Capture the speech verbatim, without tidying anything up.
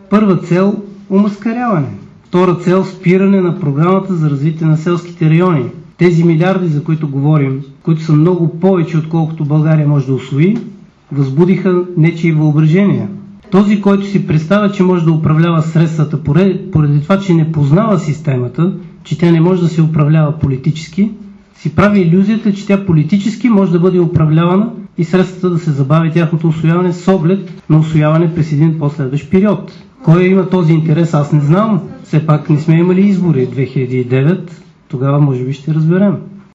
Първа цел – омаскаряване. Втора цел – спиране на програмата за развитие на селските райони. Тези милиарди, за които говорим, които са много повече, отколкото България може да усвои, възбудиха нечии въображения. Този, който си представя, че може да управлява средствата поради, поради това, че не познава системата, че тя не може да се управлява политически, си прави илюзията, че тя политически може да бъде управлявана и средствата да се забави тяхното усвояване с оглед на усвояване през един последващ период. Кой има този интерес, аз не знам. Все пак не сме имали избори две хиляди и девет, тогава може би ще разберем.